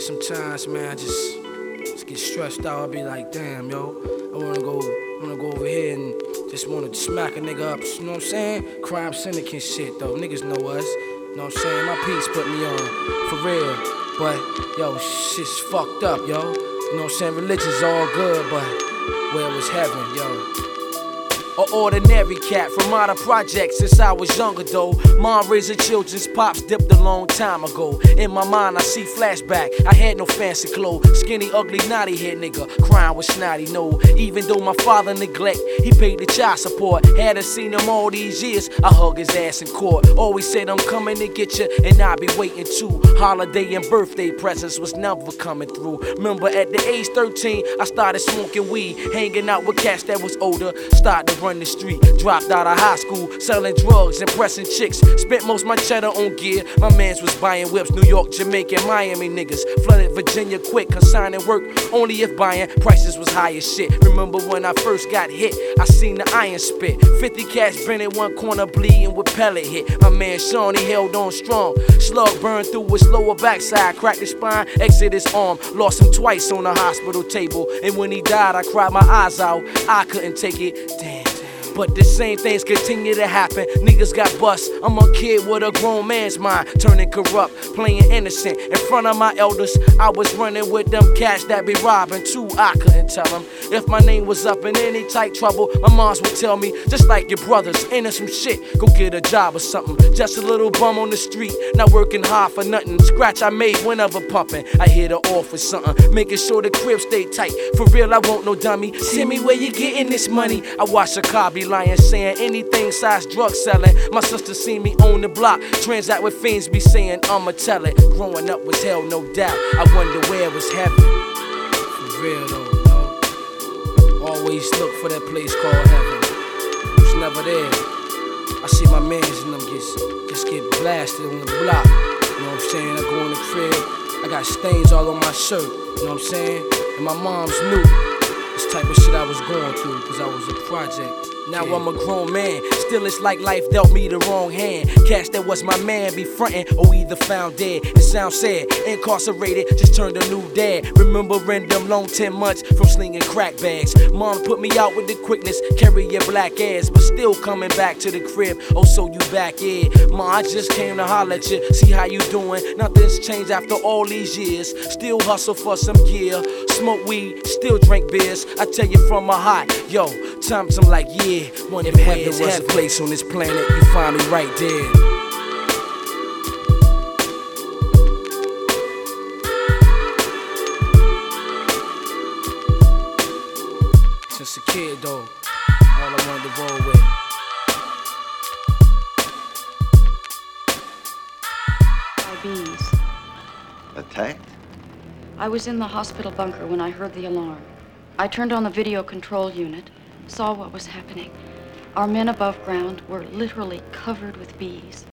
sometimes, man, I just get stressed out. I'll be like, damn, yo, I wanna go over here and just wanna smack a nigga up. You know what I'm saying? Crime syndicate shit, though. Niggas know us. You know what I'm saying? My piece put me on, for real. But, yo, shit's fucked up, yo. You know what I'm saying? Religion's all good, but where was heaven, yo? An ordinary cat from out of projects since I was younger though. Mom raising children's pops dipped a long time ago. In my mind I see flashback, I had no fancy clothes. Skinny, ugly, naughty head nigga, crying with snotty no. Even though my father neglect, he paid the child support. Hadn't seen him all these years, I hug his ass in court. Always said I'm coming to get you, and I be waiting too. Holiday and birthday presents was never coming through. Remember at the age 13, I started smoking weed, hanging out with cats that was older. Started to run the street, dropped out of high school, selling drugs and pressing chicks. Spent most my cheddar on gear. My mans was buying whips, New York, Jamaica, and Miami niggas. Flooded Virginia quick, consigning work only if buying. Prices was high as shit. Remember when I first got hit, I seen the iron spit. 50 cats been in one corner bleeding with pellet hit. My man Sean, he held on strong. Slug burned through his lower backside, cracked his spine, exited his arm. Lost him twice on the hospital table. And when he died, I cried my eyes out. I couldn't take it. Damn. But the same things continue to happen. Niggas got bust. I'm a kid with a grown man's mind, turning corrupt, playing innocent. In front of my elders, I was running with them cats that be robbing too. I couldn't tell them if my name was up in any tight trouble. My moms would tell me, just like your brothers, into some shit, go get a job or something. Just a little bum on the street, not working hard for nothing. Scratch I made whenever pumping. I hit her off with something, making sure the crib stay tight. For real, I want no dummy. Send me where you getting this money. I watch a car be lying, saying anything size drug selling. My sister seen me on the block, transact with fiends, be saying I'ma tell it. Growing up was hell, no doubt. I wonder where was heaven. For real though, yo. Always look for that place called heaven. Who's never there. I see my mans and them just get blasted on the block. You know what I'm saying? I go in the crib, I got stains all on my shirt. You know what I'm saying? And my mom's knew this type of shit I was going through, cause I was a project. Now I'm a grown man, still it's like life dealt me the wrong hand. Cats that was my man be frontin' or either found dead. It sounds sad, incarcerated, just turned a new dad. Remembering them long 10 months from slinging crack bags. Mom put me out with the quickness, carry your black ass, but still coming back to the crib. Oh, so you back, yeah. Ma, I just came to holler at you, see how you doing. Nothing's changed after all these years. Still hustle for some gear, smoke weed, still drink beers. I tell you from my heart, yo, times I'm like, yeah. If heaven was a place on this planet, you find me right there. Since a kid though, all I wanted to roll with. By bees. Attacked? I was in the hospital bunker when I heard the alarm. I turned on the video control unit, saw what was happening. Our men above ground were literally covered with bees.